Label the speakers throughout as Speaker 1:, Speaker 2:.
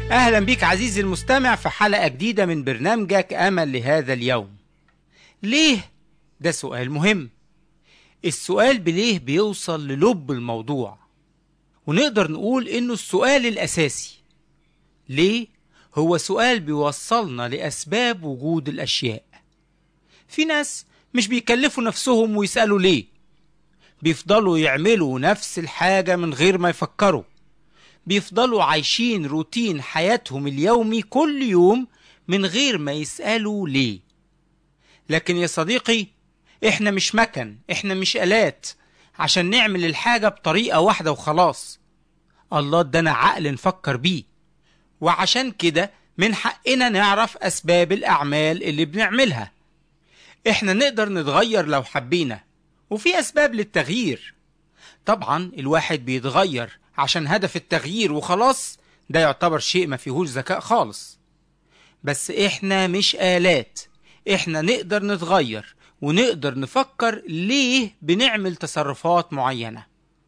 Speaker 1: أهلا بك عزيزي المستمع في حلقة جديدة من برنامجك أمل لهذا اليوم. ليه؟ ده سؤال مهم. السؤال بليه بيوصل للب الموضوع، ونقدر نقول إنه السؤال الأساسي. ليه؟ هو سؤال بيوصلنا لأسباب وجود الأشياء. في ناس مش بيكلفوا نفسهم ويسألوا ليه، بيفضلوا يعملوا نفس الحاجة من غير ما يفكروا، بيفضلوا عايشين روتين حياتهم اليومي كل يوم من غير ما يسألوا ليه. لكن يا صديقي، احنا مش مكن، احنا مش آلات عشان نعمل الحاجة بطريقة واحدة وخلاص. الله ادانا عقل نفكر بيه، وعشان كده من حقنا نعرف أسباب الأعمال اللي بنعملها. احنا نقدر نتغير لو حبينا، وفي أسباب للتغيير. طبعا الواحد بيتغير عشان هدف التغيير وخلاص، ده يعتبر شيء ما فيهوش ذكاء خالص. بس احنا مش آلات، احنا نقدر نتغير ونقدر نفكر ليه بنعمل تصرفات معينة.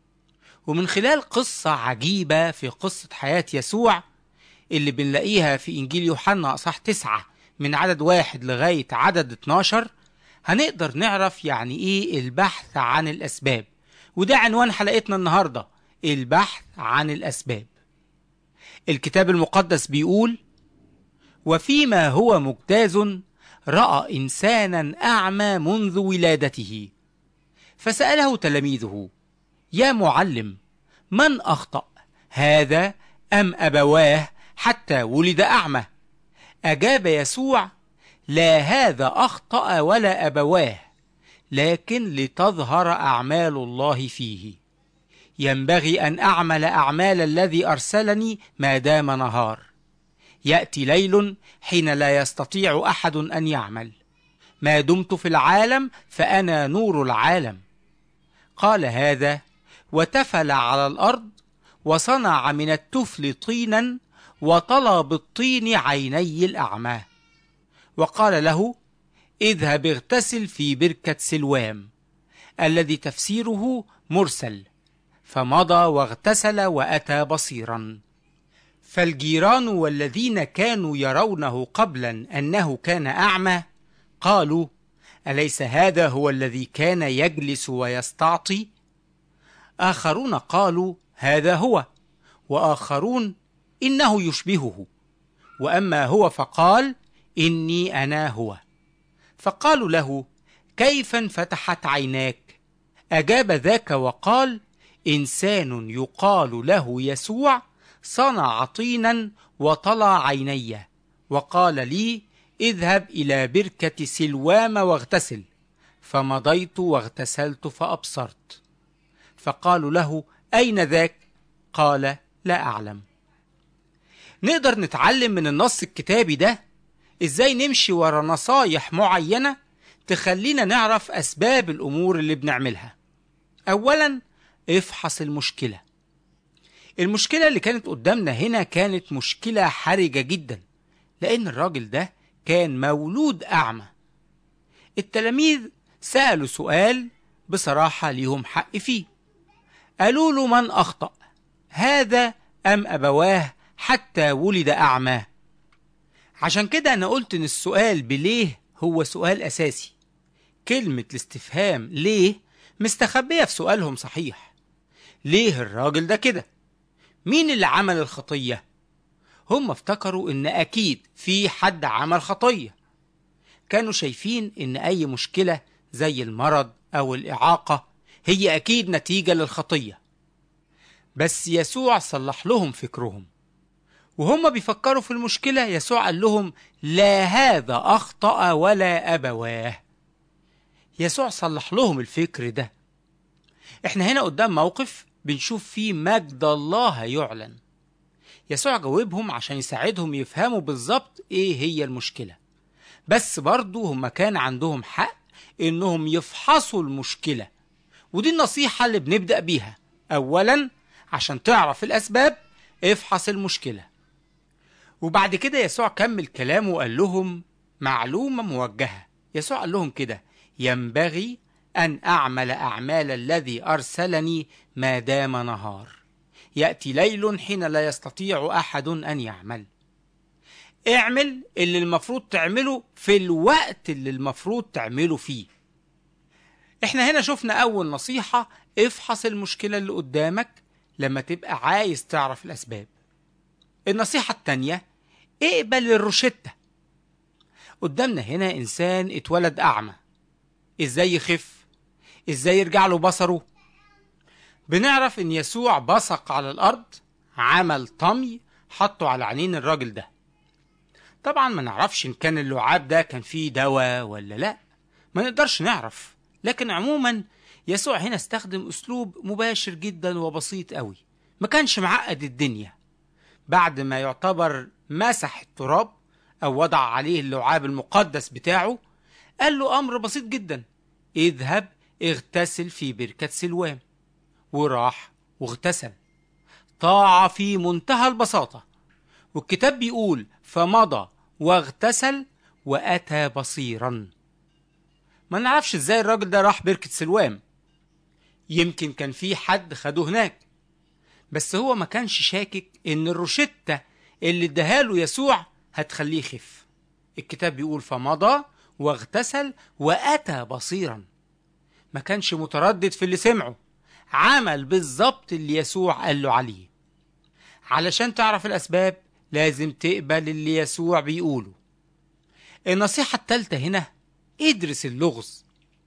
Speaker 1: ومن خلال قصة عجيبة في قصة حياة يسوع اللي بنلاقيها في إنجيل يوحنا أصحاح 9 من عدد 1 لغاية عدد 12، هنقدر نعرف يعني ايه البحث عن الأسباب. وده عنوان حلقتنا النهاردة، البحث عن الأسباب. الكتاب المقدس بيقول: وفيما هو مجتاز رأى إنسانا أعمى منذ ولادته، فسأله تلاميذه: يا معلم، من أخطأ، هذا أم أبواه حتى ولد أعمى؟ أجاب يسوع: لا هذا أخطأ ولا أبواه، لكن لتظهر أعمال الله فيه. ينبغي أن أعمل أعمال الذي أرسلني ما دام نهار. يأتي ليل حين لا يستطيع أحد أن يعمل. ما دمت في العالم فأنا نور العالم. قال هذا وتفل على الأرض، وصنع من التفل طينا، وطلى بالطين عيني الأعمى، وقال له: اذهب اغتسل في بركة سلوام، الذي تفسيره مرسل. فمضى واغتسل وأتى بصيرا. فالجيران والذين كانوا يرونه قبلا أنه كان أعمى قالوا: أليس هذا هو الذي كان يجلس ويستعطي؟ آخرون قالوا: هذا هو، وآخرون: إنه يشبهه، وأما هو فقال: إني أنا هو. فقالوا له: كيف انفتحت عيناك؟ أجاب ذاك وقال: إنسان يقال له يسوع صنع طينا وطلى عيني، وقال لي: اذهب إلى بركة سلوام واغتسل. فمضيت واغتسلت فأبصرت. فقالوا له: أين ذاك؟ قال: لا أعلم. نقدر نتعلم من النص الكتابي ده إزاي نمشي ورا نصايح معينة تخلينا نعرف أسباب الأمور اللي بنعملها. أولا، افحص المشكلة. المشكلة اللي كانت قدامنا هنا كانت مشكلة حرجة جدا، لأن الراجل ده كان مولود أعمى. التلاميذ سألوا سؤال بصراحة ليهم حق فيه. قالوا له: من أخطأ، هذا أم أبواه حتى ولد أعمى؟ عشان كده أنا قلت إن السؤال بليه هو سؤال أساسي. كلمة الاستفهام ليه مستخبية في سؤالهم صحيح. ليه الراجل ده كده؟ مين اللي عمل الخطية؟ هم افتكروا إن أكيد في حد عمل خطية. كانوا شايفين إن أي مشكلة زي المرض أو الإعاقة هي أكيد نتيجة للخطية. بس يسوع صلح لهم فكرهم، وهم بيفكروا في المشكلة يسوع قال لهم: لا هذا أخطأ ولا أبواه. يسوع صلح لهم الفكر ده. احنا هنا قدام موقف بنشوف فيه مجد الله يعلن. يسوع جاوبهم عشان يساعدهم يفهموا بالظبط ايه هي المشكلة، بس برضو هم كان عندهم حق انهم يفحصوا المشكلة. ودي النصيحة اللي بنبدأ بيها. اولا، عشان تعرف الاسباب افحص المشكلة. وبعد كده يسوع كمل كلامه وقال لهم معلومة موجهة. يسوع قال لهم كده: ينبغي أن أعمل أعمال الذي أرسلني ما دام نهار. يأتي ليل حين لا يستطيع أحد أن يعمل. اعمل اللي المفروض تعمله في الوقت اللي المفروض تعمله فيه. احنا هنا شفنا أول نصيحة: افحص المشكلة اللي قدامك لما تبقى عايز تعرف الأسباب. النصيحة التانية: اقبل الروشتة. قدامنا هنا إنسان اتولد أعمى، إزاي يخف؟ إزاي يرجع له بصره؟ بنعرف إن يسوع بصق على الأرض، عمل طمي حطه على عينين الراجل ده. طبعا ما نعرفش إن كان اللعاب ده كان فيه دواء ولا لا، ما نقدرش نعرف، لكن عموما يسوع هنا استخدم أسلوب مباشر جدا وبسيط قوي، ما كانش معقد الدنيا. بعد ما يعتبر مسح التراب أو وضع عليه اللعاب المقدس بتاعه، قال له أمر بسيط جدا: اذهب اغتسل في بركة سلوام. وراح واغتسل. طاعة في منتهى البساطة. والكتاب بيقول: فمضى واغتسل وأتى بصيرا. ما نعرفش ازاي الراجل ده راح بركة سلوام، يمكن كان في حد خده هناك، بس هو ما كانش شاكك ان الروشتة اللي اداها له يسوع هتخليه يخف. الكتاب بيقول: فمضى واغتسل وأتى بصيرا. ما كانش متردد في اللي سمعه، عمل بالظبط اللي يسوع قال له عليه. علشان تعرف الأسباب لازم تقبل اللي يسوع بيقوله. النصيحة التالتة هنا: ادرس اللغز.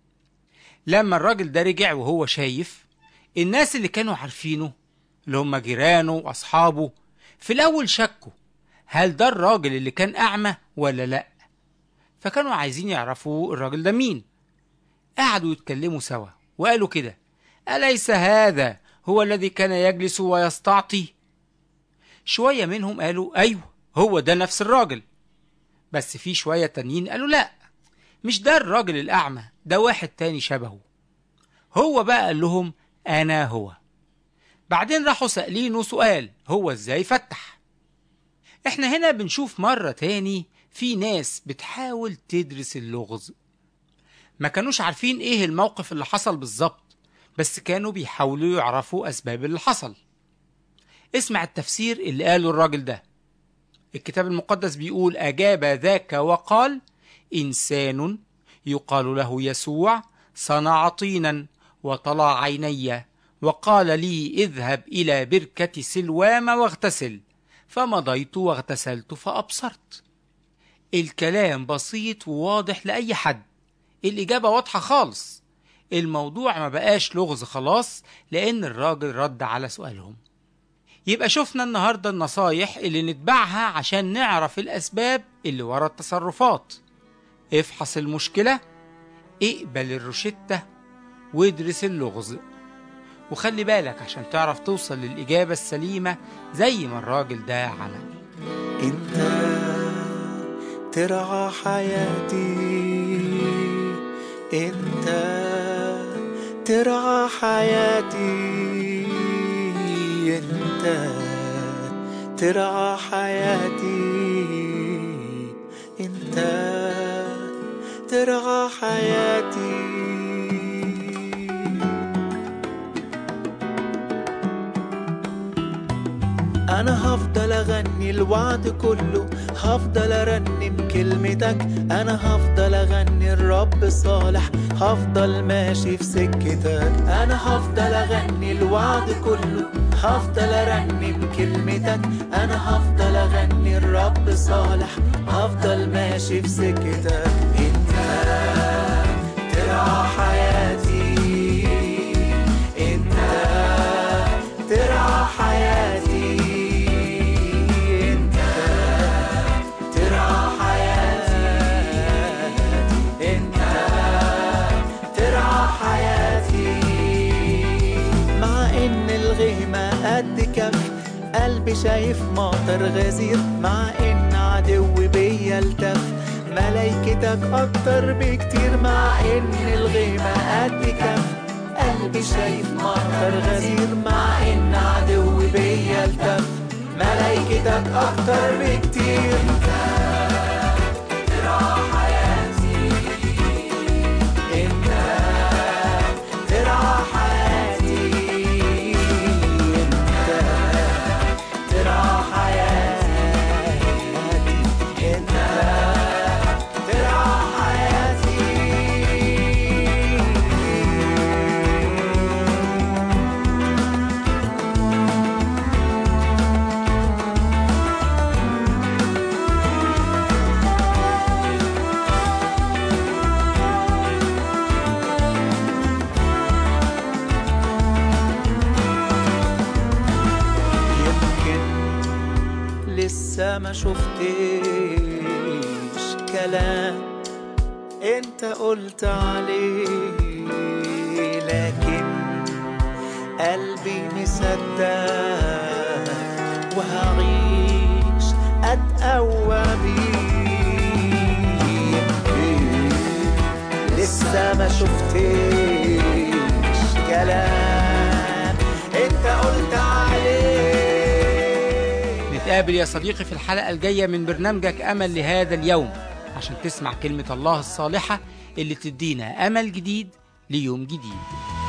Speaker 1: لما الراجل ده رجع وهو شايف، الناس اللي كانوا عارفينه اللي هم جيرانه وأصحابه في الأول شكوا هل ده الراجل اللي كان أعمى ولا لأ، فكانوا عايزين يعرفوا الراجل ده مين. قعدوا يتكلموا سوا وقالوا كده: أليس هذا هو الذي كان يجلس ويستعطي؟ شوية منهم قالوا: أيوه، هو ده نفس الراجل. بس في شوية تانيين قالوا: لأ، مش ده الراجل الأعمى، ده واحد تاني شبهه. هو بقى قال لهم: أنا هو. بعدين راحوا سألينه سؤال: هو إزاي فتح؟ إحنا هنا بنشوف مرة تاني في ناس بتحاول تدرس اللغز. ما كانوش عارفين إيه الموقف اللي حصل بالظبط، بس كانوا بيحاولوا يعرفوا أسباب اللي حصل. اسمع التفسير اللي قاله الراجل ده. الكتاب المقدس بيقول: أجاب ذاك وقال: إنسان يقال له يسوع صنع طينا وطلع عيني وقال لي: اذهب إلى بركة سلوام واغتسل. فمضيت واغتسلت فأبصرت. الكلام بسيط وواضح لأي حد، الإجابة واضحة خالص. الموضوع ما بقاش لغز خلاص، لأن الراجل رد على سؤالهم. يبقى شفنا النهاردة النصايح اللي نتبعها عشان نعرف الأسباب اللي ورا التصرفات. افحص المشكلة، اقبل الروشتة، وادرس اللغز. وخلي بالك عشان تعرف توصل للإجابة السليمة زي ما الراجل ده عمل.
Speaker 2: انت ترعى حياتي، انت ترعى حياتي، انت ترعى حياتي، انت ترعى حياتي. أنا هفضل أغني الوعد كله، هفضل أرنم كلمتك، أنا هفضل أغني الرب صالح، هفضل ماشي في سكتك. أنا هفضل أغني الوعد كله، هفضل أرنم كلمتك، أنا هفضل أغني الرب صالح، هفضل ماشي في سكتك. أنت ترعى حياتي، أنت ترعى حياتي، قد كف قلبي شايف مطر غزير، مع ان عدو بيا التف ملايكتك اكتر بكتير. مع ان الغيمة قد كف قلبي شايف مطر غزير، مع ان عدو بيا التف ملايكتك اكتر بكتير. انت ترعى حياتي، انت ترعى حياتي، لسه ما شفتش كلام انت قلت عليه، لكن قلبي مصدق وهعيش اتقوى بيه. لسه ما شفتش كلام انت قلت عليه.
Speaker 1: نتقابل يا صديقي في الحلقة الجاية من برنامجك أمل لهذا اليوم، عشان تسمع كلمة الله الصالحة اللي تدينا أمل جديد ليوم جديد.